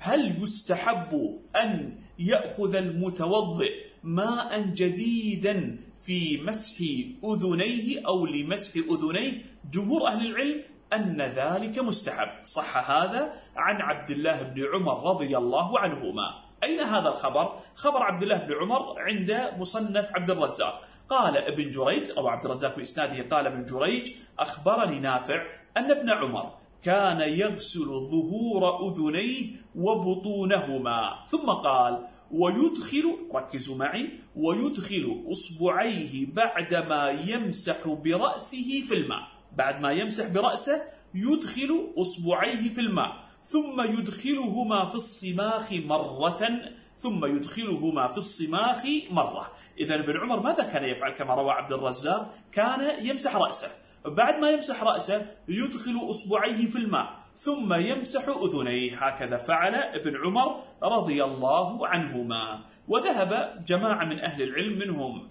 هل يستحب أن يأخذ المتوضئ ماء جديدا في مسح أذنيه أو لمسح أذنيه؟ جمهور أهل العلم أن ذلك مستحب. صح هذا عن عبد الله بن عمر رضي الله عنهما. أين هذا الخبر؟ خبر عبد الله بن عمر عند مصنف عبد الرزاق. قال ابن جريج أو عبد الرزاق بإسناده قال ابن جريج أخبرني نافع أن ابن عمر كان يغسل ظهور أذنيه وبطونهما، ثم قال ويدخل، ركزوا معي، ويدخل أصبعيه بعدما يمسح برأسه في الماء. بعد ما يمسح برأسه يدخل أصبعيه في الماء، ثم يدخلهما في الصماخ مرة، ثم يدخلهما في الصماخ مرة. إذن ابن عمر ماذا كان يفعل كما روى عبد الرزاق؟ كان يمسح رأسه، بعد ما يمسح رأسه يدخل أصبعيه في الماء ثم يمسح أذنيه. هكذا فعل ابن عمر رضي الله عنهما. وذهب جماعة من أهل العلم منهم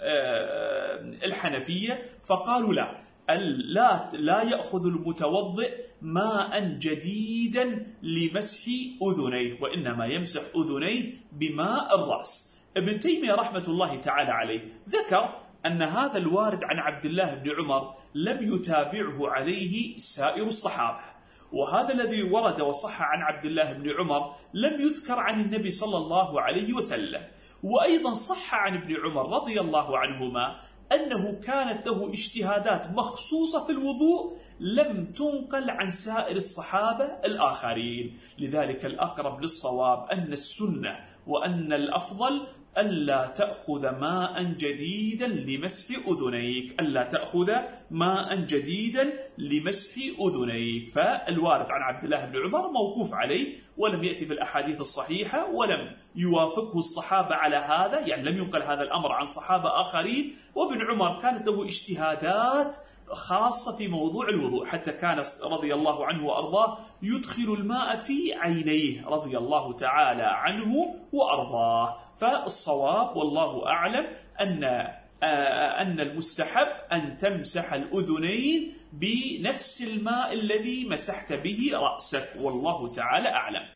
الحنفية فقالوا لا يأخذ المتوضئ ماء جديدا لمسح أذنيه، وإنما يمسح أذنيه بماء الرأس. ابن تيمية رحمة الله تعالى عليه ذكر أن هذا الوارد عن عبد الله بن عمر لم يتابعه عليه سائر الصحابة، وهذا الذي ورد وصح عن عبد الله بن عمر لم يذكر عن النبي صلى الله عليه وسلم. وأيضا صح عن ابن عمر رضي الله عنهما أنه كانت له اجتهادات مخصوصة في الوضوء لم تنقل عن سائر الصحابة الآخرين. لذلك الأقرب للصواب أن السنة وأن الأفضل ألا تأخذ ماء جديدا لمسح أذنيك، ألا تأخذ ماء جديدا لمسح أذنيك. فالوارد عن عبد الله بن عمر موقوف عليه ولم يأتي في الأحاديث الصحيحة ولم يوافقه الصحابة على هذا، يعني لم ينقل هذا الأمر عن صحابة آخرين. وابن عمر كانت له اجتهادات خاصة في موضوع الوضوء، حتى كان رضي الله عنه وأرضاه يدخل الماء في عينيه رضي الله تعالى عنه وأرضاه. فالصواب والله أعلم أن المستحب أن تمسح الأذنين بنفس الماء الذي مسحت به رأسك، والله تعالى أعلم.